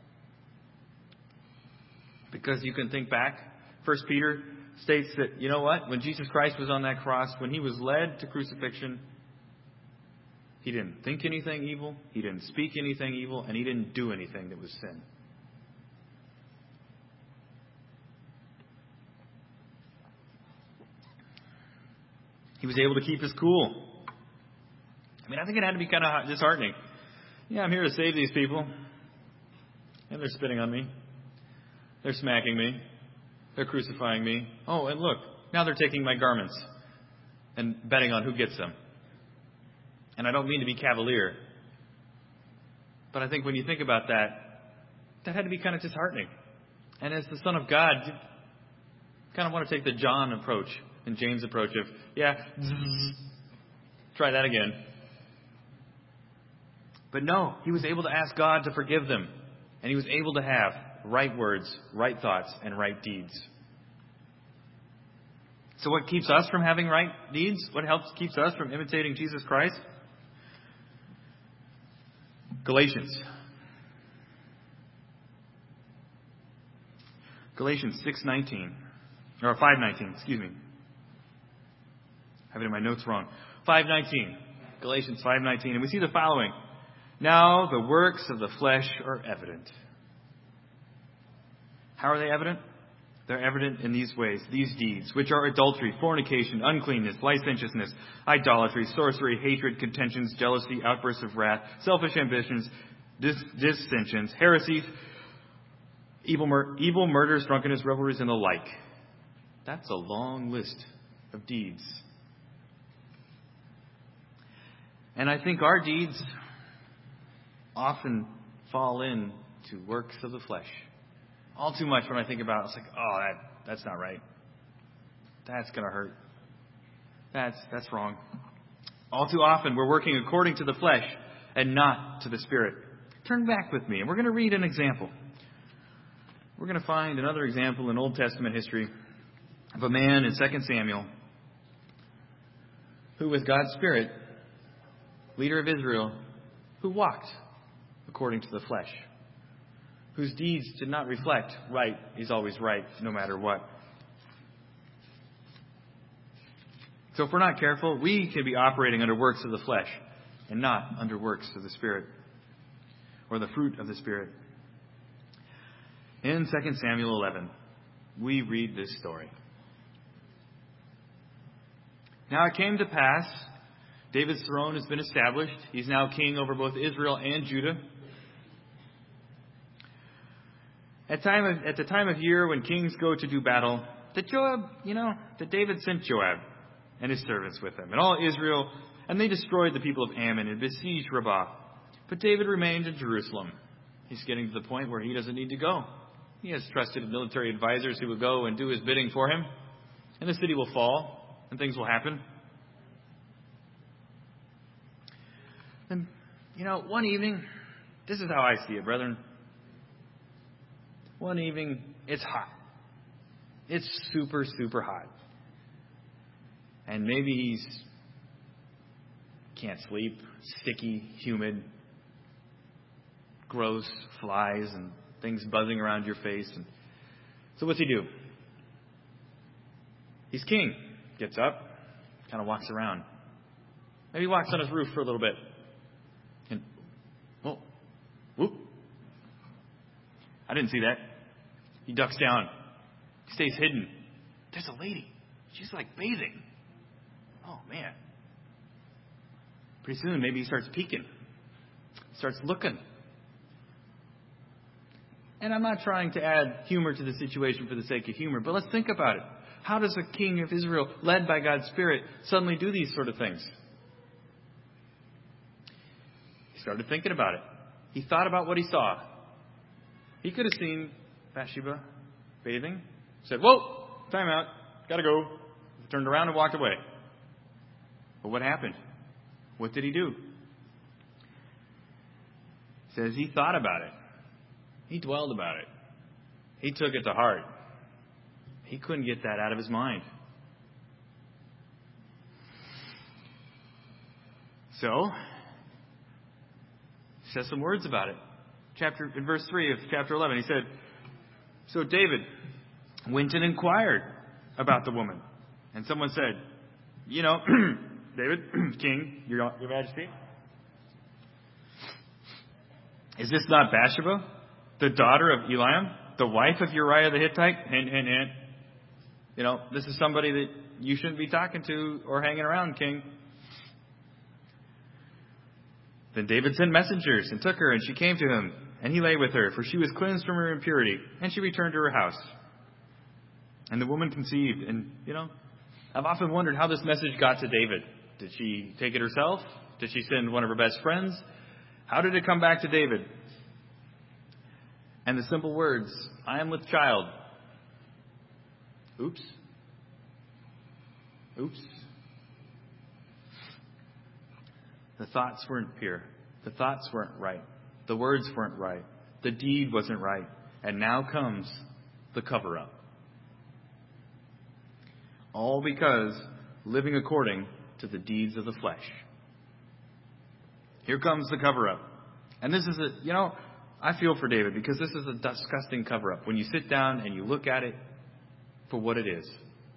[SPEAKER 1] Because you can think back, First Peter states that, you know what? When Jesus Christ was on that cross, when he was led to crucifixion, he didn't think anything evil, he didn't speak anything evil, and he didn't do anything that was sin. He was able to keep his cool. I mean, I think it had to be kind of disheartening. Yeah, I'm here to save these people. And they're spitting on me. They're smacking me. They're crucifying me. Oh, and look, now they're taking my garments and betting on who gets them. And I don't mean to be cavalier, but I think when you think about that, that had to be kind of disheartening. And as the Son of God, you kind of want to take the John approach and James approach of, yeah, try that again. But no, he was able to ask God to forgive them. And he was able to have right words, right thoughts, and right deeds. So what keeps us from having right deeds? What helps keeps us from imitating Jesus Christ? Galatians. Galatians six nineteen. Or five nineteen, excuse me. I have it in my notes wrong. five nineteen. Galatians five nineteen. And we see the following. Now the works of the flesh are evident. How are they evident? They're evident in these ways, these deeds, which are adultery, fornication, uncleanness, licentiousness, idolatry, sorcery, hatred, contentions, jealousy, outbursts of wrath, selfish ambitions, dis- dissensions, heresies, evil, mur- evil murders, drunkenness, revelries, and the like. That's a long list of deeds. And I think our deeds often fall into works of the flesh. All too much when I think about it, it's like, oh, that that's not right. That's going to hurt. That's that's wrong. All too often we're working according to the flesh and not to the Spirit. Turn back with me and we're going to read an example. We're going to find another example in Old Testament history of a man in Second Samuel who, with God's Spirit, leader of Israel, who walked according to the flesh, whose deeds did not reflect right is always right, no matter what. So if we're not careful, we can be operating under works of the flesh and not under works of the Spirit or the fruit of the Spirit. In Second Samuel eleven, we read this story. Now it came to pass, David's throne has been established. He's now king over both Israel and Judah. At, time of, at the time of year when kings go to do battle, that Joab, you know, that David sent Joab and his servants with him, and all Israel, and they destroyed the people of Ammon and besieged Rabbah. But David remained in Jerusalem. He's getting to the point where he doesn't need to go. He has trusted military advisors who will go and do his bidding for him, and the city will fall, and things will happen. And, you know, one evening, this is how I see it, brethren. One evening, it's hot. It's super, super hot. And maybe he's can't sleep, sticky, humid, gross, flies and things buzzing around your face. And so what's he do? He's king. Gets up, kind of walks around. Maybe he walks on his roof for a little bit. And, oh, whoop. I didn't see that. He ducks down. He stays hidden. There's a lady. She's like bathing. Oh, man. Pretty soon, maybe he starts peeking. Starts looking. And I'm not trying to add humor to the situation for the sake of humor, but let's think about it. How does a king of Israel, led by God's Spirit, suddenly do these sort of things? He started thinking about it. He thought about what he saw. He could have seen Bathsheba bathing, said, whoa, time out, gotta go. Turned around and walked away. But what happened? What did he do? It says he thought about it. He dwelled about it. He took it to heart. He couldn't get that out of his mind. So, he says some words about it. Chapter in verse three of chapter eleven, he said, so David went and inquired about the woman. And someone said, you know, David, King, your, your Majesty, is this not Bathsheba, the daughter of Eliam, the wife of Uriah the Hittite? Hint, hint, hint. You know, this is somebody that you shouldn't be talking to or hanging around, King. Then David sent messengers and took her, and she came to him, and he lay with her, for she was cleansed from her impurity, and she returned to her house. And the woman conceived, and, you know, I've often wondered how this message got to David. Did she take it herself? Did she send one of her best friends? How did it come back to David? And the simple words, I am with child. Oops. Oops. The thoughts weren't pure. The thoughts weren't right. The words weren't right. The deed wasn't right. And now comes the cover-up. All because living according to the deeds of the flesh. Here comes the cover-up. And this is a, you know, I feel for David because this is a disgusting cover-up. When you sit down and you look at it for what it is.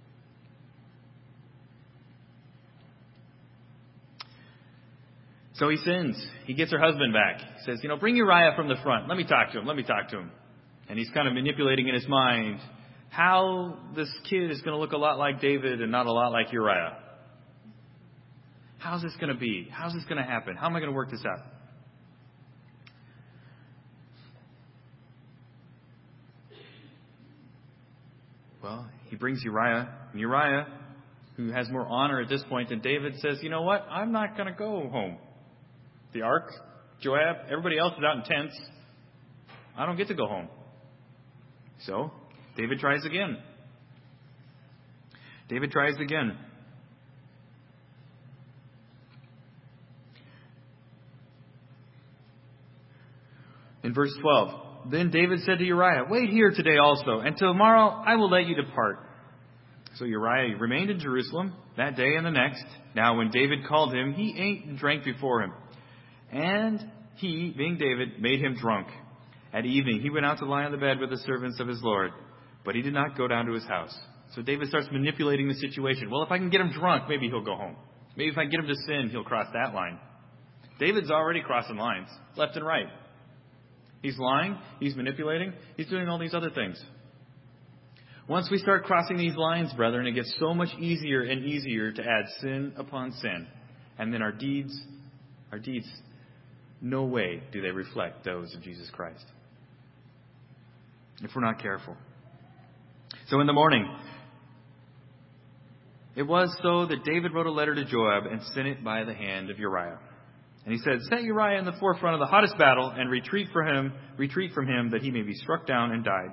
[SPEAKER 1] So he sins. He gets her husband back. He says, you know, bring Uriah from the front. Let me talk to him. Let me talk to him. And he's kind of manipulating in his mind how this kid is going to look a lot like David and not a lot like Uriah. How's this going to be? How's this going to happen? How am I going to work this out? Well, he brings Uriah. And Uriah, who has more honor at this point than David, says, you know what? I'm not going to go home. the ark, Joab, everybody else is out in tents. I don't get to go home. So, David tries again. David tries again. In verse twelve, then David said to Uriah, wait here today also, and tomorrow I will let you depart. So Uriah remained in Jerusalem that day and the next. Now when David called him, he ate and drank before him. And he, being David, made him drunk. At evening he went out to lie on the bed with the servants of his Lord, but he did not go down to his house. So David starts manipulating the situation. Well, if I can get him drunk, maybe he'll go home. Maybe if I get him to sin, he'll cross that line. David's already crossing lines, left and right. He's lying, he's manipulating, he's doing all these other things. Once we start crossing these lines, brethren, it gets so much easier and easier to add sin upon sin. And then our deeds, our deeds, no way do they reflect those of Jesus Christ, if we're not careful. So in the morning, it was so that David wrote a letter to Joab and sent it by the hand of Uriah. And he said, set Uriah in the forefront of the hottest battle and retreat from him, retreat from him that he may be struck down and died.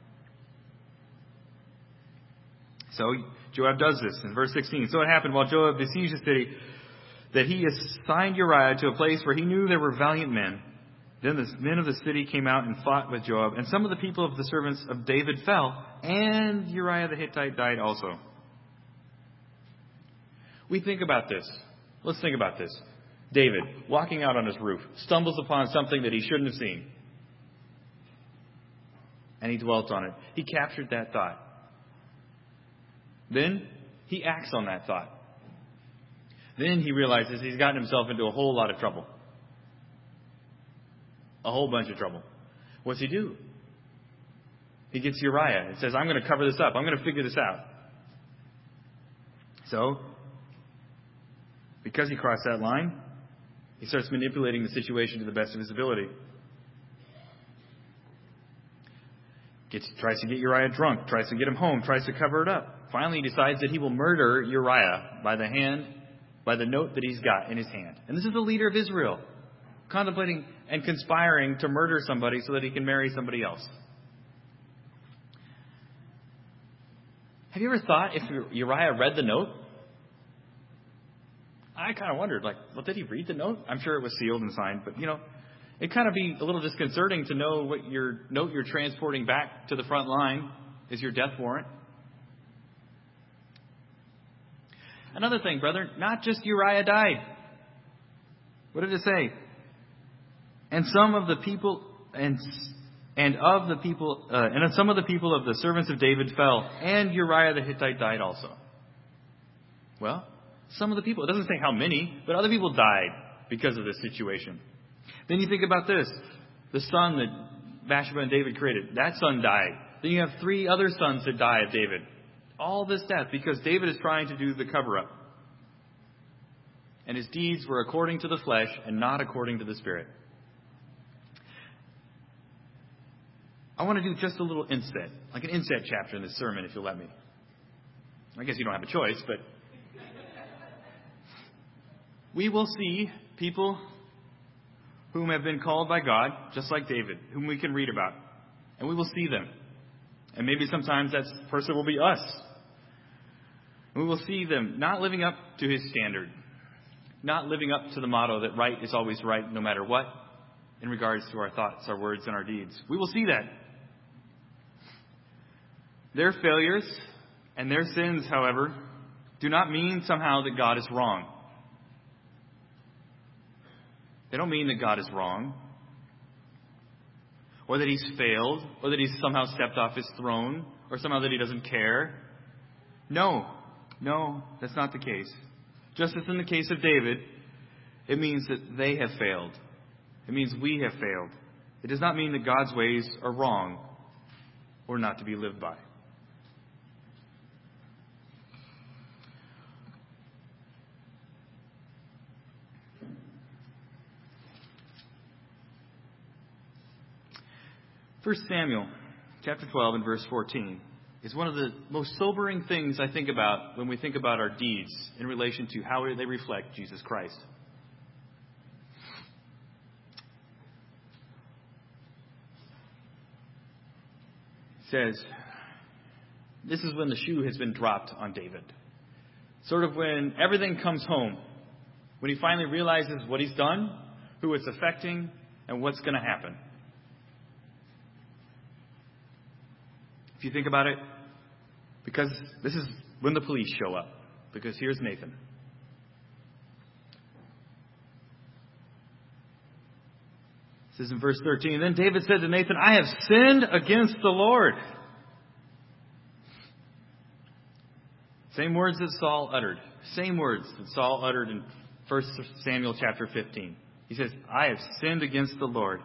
[SPEAKER 1] So Joab does this in verse sixteen. So it happened while Joab besieged the city that he assigned Uriah to a place where he knew there were valiant men. Then the men of the city came out and fought with Joab, and some of the people of the servants of David fell, and Uriah the Hittite died also. We think about this. Let's think about this. David, walking out on his roof, stumbles upon something that he shouldn't have seen. And he dwelt on it. He captured that thought. Then he acts on that thought. Then he realizes he's gotten himself into a whole lot of trouble. A whole bunch of trouble. What's he do? He gets Uriah and says, I'm going to cover this up. I'm going to figure this out. So, because he crossed that line, he starts manipulating the situation to the best of his ability. Gets, tries to get Uriah drunk, tries to get him home, tries to cover it up. Finally, he decides that he will murder Uriah by the hand, by the note that he's got in his hand. And this is the leader of Israel, contemplating and conspiring to murder somebody so that he can marry somebody else. Have you ever thought if Uriah read the note? I kind of wondered, like, well, did he read the note? I'm sure it was sealed and signed, but, you know, it'd kind of be a little disconcerting to know what your note you're transporting back to the front line is your death warrant. Another thing, brother, not just Uriah died. What did it say? And some of the people, and and of the people, uh, and some of the people of the servants of David fell, and Uriah the Hittite died also. Well, some of the people. It doesn't say how many, but other people died because of this situation. Then you think about this. The son that Bathsheba and David created, that son died. Then you have three other sons that die of David. All this death because David is trying to do the cover-up. And his deeds were according to the flesh and not according to the Spirit. I want to do just a little inset, like an inset chapter in this sermon, if you'll let me. I guess you don't have a choice, but we will see people whom have been called by God, just like David, whom we can read about. And we will see them. And maybe sometimes that person will be us. We will see them not living up to his standard. Not living up to the motto that right is always right no matter what in regards to our thoughts, our words, and our deeds. We will see that. Their failures and their sins, however, do not mean somehow that God is wrong. They don't mean that God is wrong, or that he's failed, or that he's somehow stepped off his throne, or somehow that he doesn't care. No, no, that's not the case. Just as in the case of David, it means that they have failed. It means we have failed. It does not mean that God's ways are wrong or not to be lived by. First Samuel chapter twelve and verse fourteen is one of the most sobering things I think about when we think about our deeds in relation to how they reflect Jesus Christ. says, this is when the shoe has been dropped on David. Sort of when everything comes home. When he finally realizes what he's done, who it's affecting, and what's going to happen. If you think about it, because this is when the police show up. Because here's Nathan. This is in verse thirteen. Then David said to Nathan, I have sinned against the Lord. Same words that Saul uttered. Same words that Saul uttered in First Samuel chapter fifteen. He says, I have sinned against the Lord.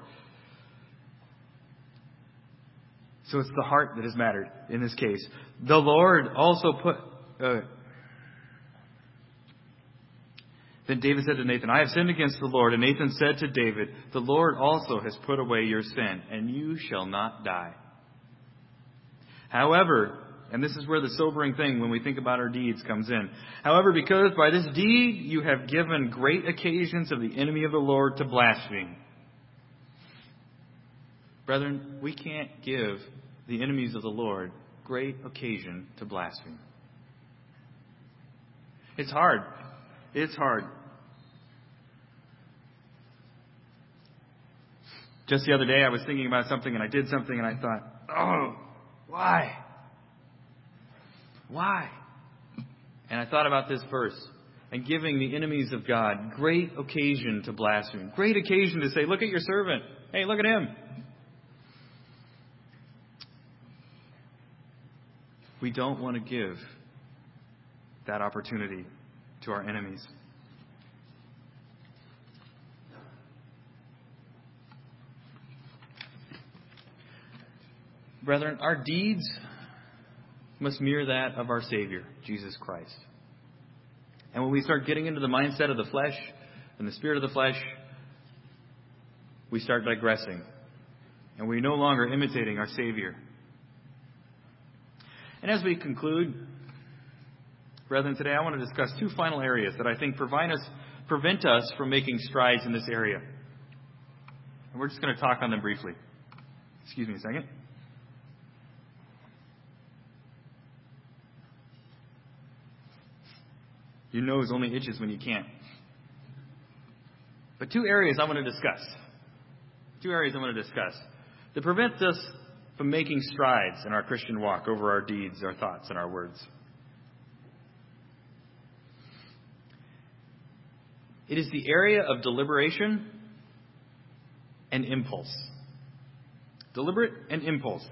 [SPEAKER 1] So it's the heart that has mattered in this case. The Lord also put... Uh, Then David said to Nathan, I have sinned against the Lord. And Nathan said to David, the Lord also has put away your sin, and you shall not die. However, and this is where the sobering thing when we think about our deeds comes in. However, because by this deed you have given great occasions of the enemy of the Lord to blaspheme. Brethren, we can't give the enemies of the Lord great occasion to blaspheme. It's hard. It's hard. Just the other day I was thinking about something and I did something and I thought, oh, why? Why? And I thought about this verse and giving the enemies of God great occasion to blaspheme. Great occasion to say, look at your servant. Hey, look at him. We don't want to give that opportunity to our enemies. Brethren, our deeds must mirror that of our Savior, Jesus Christ. And when we start getting into the mindset of the flesh and the spirit of the flesh, we start digressing. And we're no longer imitating our Savior. And as we conclude, brethren, today I want to discuss two final areas that I think prevent us, prevent us from making strides in this area. And we're just going to talk on them briefly. Excuse me a second. Your nose only itches when you can't. But two areas I want to discuss. Two areas I want to discuss that prevent us from making strides in our Christian walk over our deeds, our thoughts, and our words. It is the area of deliberation and impulse. Deliberate and impulse.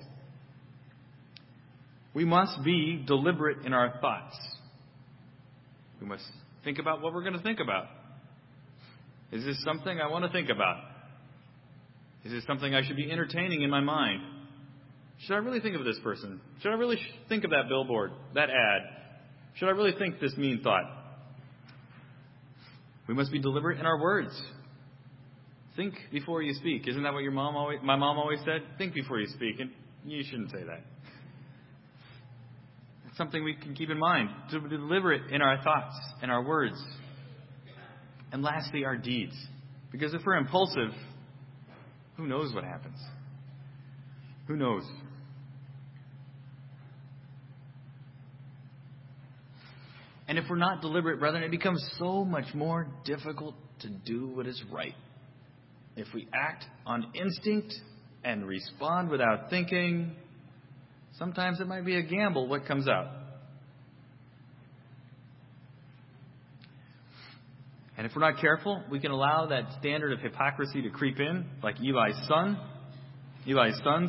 [SPEAKER 1] We must be deliberate in our thoughts. We must think about what we're going to think about. Is this something I want to think about? Is this something I should be entertaining in my mind? Should I really think of this person? Should I really think of that billboard, that ad? Should I really think this mean thought? We must be deliberate in our words. Think before you speak. Isn't that what your mom always, my mom always said? Think before you speak. And you shouldn't say that. It's something we can keep in mind. To be deliberate in our thoughts and our words. And lastly, our deeds. Because if we're impulsive, who knows what happens? Who knows? And if we're not deliberate, brethren, it becomes so much more difficult to do what is right. If we act on instinct and respond without thinking, sometimes it might be a gamble what comes out. And if we're not careful, we can allow that standard of hypocrisy to creep in, like Eli's son, Eli's sons.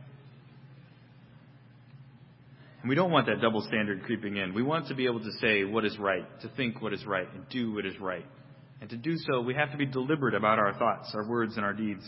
[SPEAKER 1] And we don't want that double standard creeping in. We want to be able to say what is right, to think what is right, and do what is right. And to do so, we have to be deliberate about our thoughts, our words, and our deeds.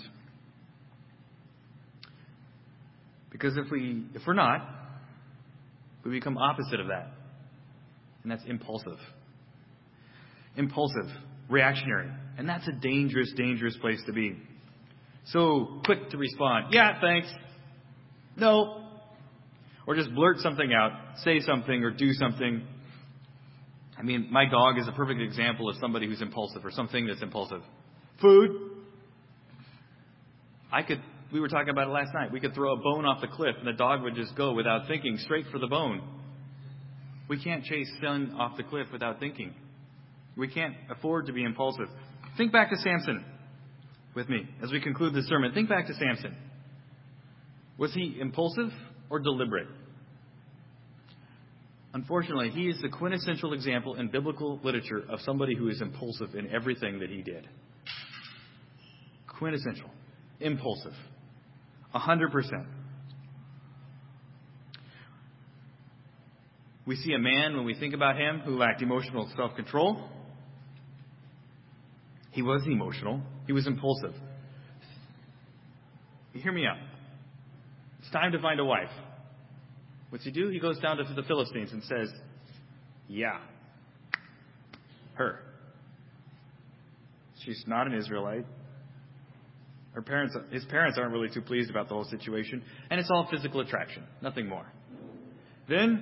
[SPEAKER 1] Because if we, if we're not, we become opposite of that. And that's impulsive. Impulsive, reactionary. And that's a dangerous, dangerous place to be. So quick to respond. Yeah, thanks. No. Or just blurt something out, say something, or do something. I mean, my dog is a perfect example of somebody who's impulsive, or something that's impulsive. Food. I could, We were talking about it last night. We could throw a bone off the cliff and the dog would just go without thinking straight for the bone. We can't chase sin off the cliff without thinking. We can't afford to be impulsive. Think back to Samson with me as we conclude this sermon. Think back to Samson. Was he impulsive or deliberate? Unfortunately, he is the quintessential example in biblical literature of somebody who is impulsive in everything that he did. Quintessential. Impulsive. A hundred percent. We see a man, when we think about him, who lacked emotional self-control. He was emotional. He was impulsive. Hear me out. It's time to find a wife. What's he do? He goes down to the Philistines and says, yeah, her. She's not an Israelite. Her parents, his parents aren't really too pleased about the whole situation. And it's all physical attraction, nothing more. Then,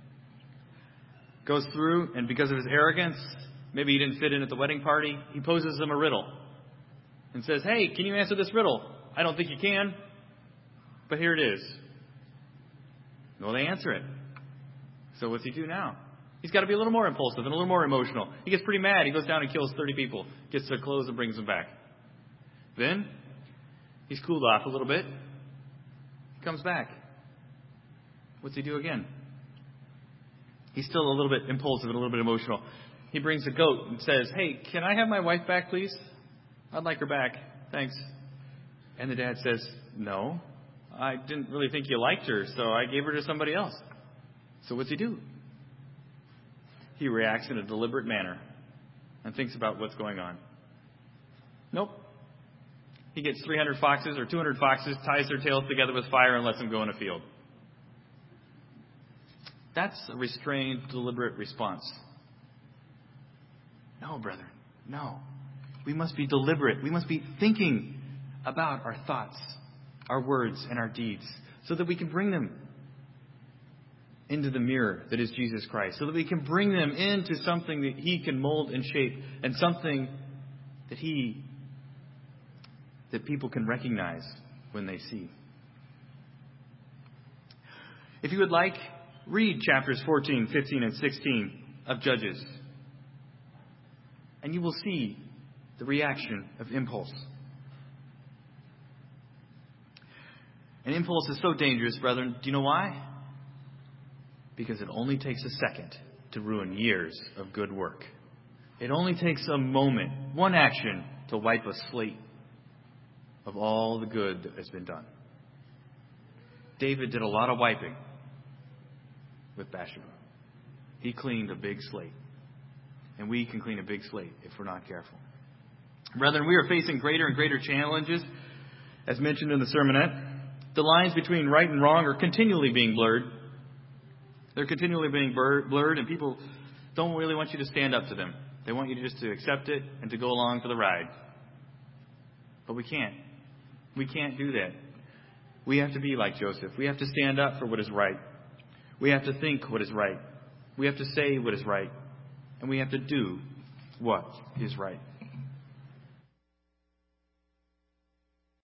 [SPEAKER 1] goes through, and because of his arrogance, maybe he didn't fit in at the wedding party, he poses them a riddle. And says, hey, can you answer this riddle? I don't think you can, but here it is. Well, they answer it. So what's he do now? He's got to be a little more impulsive and a little more emotional. He gets pretty mad. He goes down and kills thirty people, gets their clothes and brings them back. Then, he's cooled off a little bit. He comes back. What's he do again? He's still a little bit impulsive and a little bit emotional. He brings a goat and says, hey, can I have my wife back, please? I'd like her back. Thanks. And the dad says, no, I didn't really think you liked her, so I gave her to somebody else. So what's he do? He reacts in a deliberate manner and thinks about what's going on. Nope. He gets three hundred foxes or two hundred foxes, ties their tails together with fire, and lets them go in a field. That's a restrained, deliberate response. No, brethren, no. We must be deliberate. We must be thinking about our thoughts, our words, and our deeds, so that we can bring them into the mirror that is Jesus Christ, so that we can bring them into something that He can mold and shape, and something that He, that people can recognize when they see. If you would like, read chapters fourteen, fifteen, and sixteen of Judges, and you will see the reaction of impulse. And impulse is so dangerous, brethren. Do you know why? Because it only takes a second to ruin years of good work. It only takes a moment, one action, to wipe a slate of all the good that has been done. David did a lot of wiping with Bathsheba. He cleaned a big slate. And we can clean a big slate if we're not careful. Brethren, we are facing greater and greater challenges, as mentioned in the sermonette. The lines between right and wrong are continually being blurred. They're continually being blurred, and people don't really want you to stand up to them. They want you to just to accept it and to go along for the ride. But we can't. We can't do that. We have to be like Joseph. We have to stand up for what is right. We have to think what is right. We have to say what is right. And we have to do what is right.